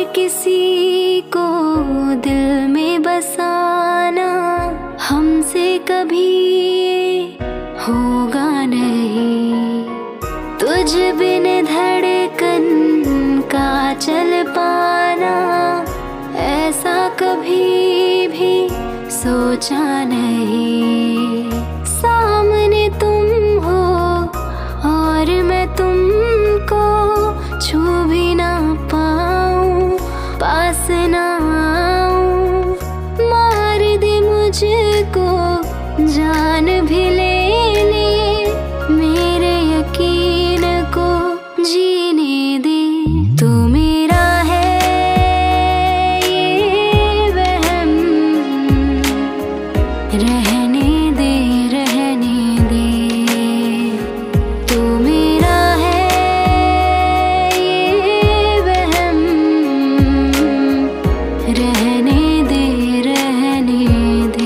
किसी को दिल में बसाना हमसे कभी होगा नहीं। तुझ बिन धड़कन का चल पाना ऐसा कभी भी सोचा नहीं। सामने तुम हो और मैं तुमको छू भी ना पाऊं, पास ना आऊं। मार दे मुझको जान भी ले मेरे यकीन को जीने दे। तू मेरा है ये वहम, रहने दे रहने दे। तू मेरा है ये वहम, रहने दे रहने दे।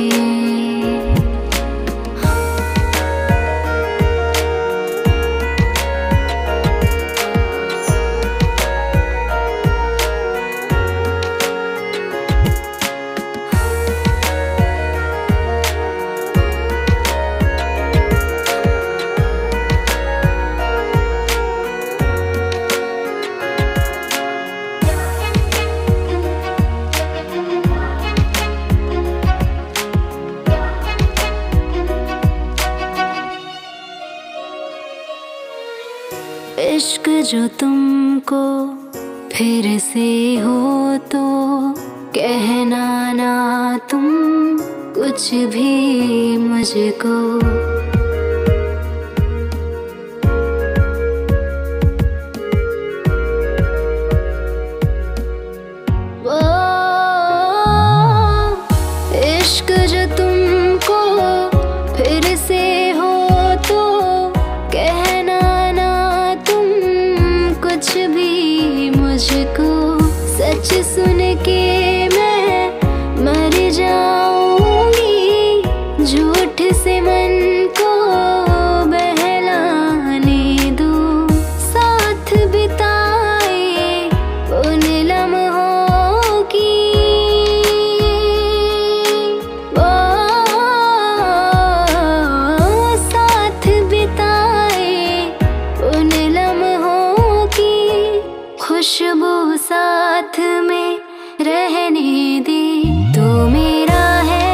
इश्क जो तुमको फिर से हो तो कहना ना तुम कुछ भी मुझको। वो इश्क जो तुमको फिर से हो तो कहना ना तुम कुछ भी मुझको। सच सुन के मैं मर जाऊंगी, झूठ से मन को बहलाने दो। साथ बिताए उन लम्हों की वो साथ बिताए उन लम्हों की खुशबू साथ में रहने दे। तू मेरा है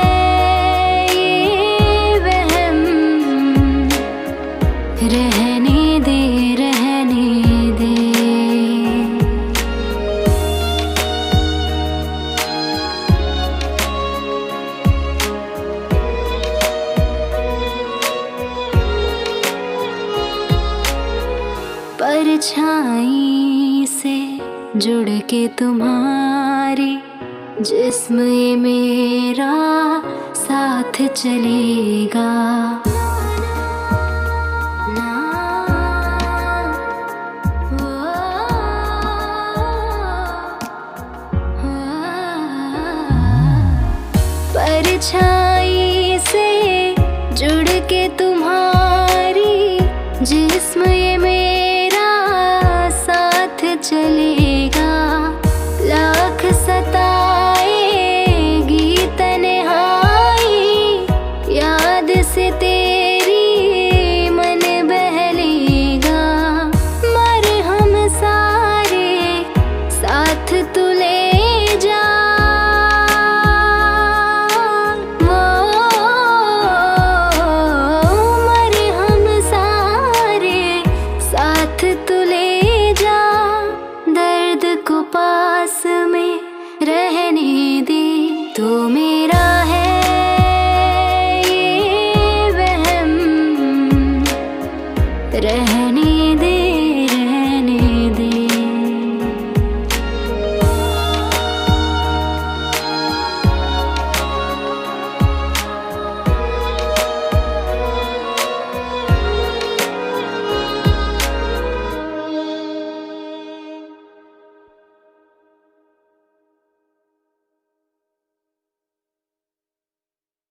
ये वहम, रहने दे रहने दे। परछाई से जुड़ के तुम्हारी जिस्म ये मेरा साथ चलेगा। परछाई से जुड़ के तुम्हारी जिस्म ये मेरा साथ चलेगा। लाख सताएगी तन्हाई, याद से तेरी मन बहलेगा। मरहम सारे साथ तू ले जा, वो मरहम सारे साथ तू ले जा। दर्द को पास में रहने दे। तू मेरा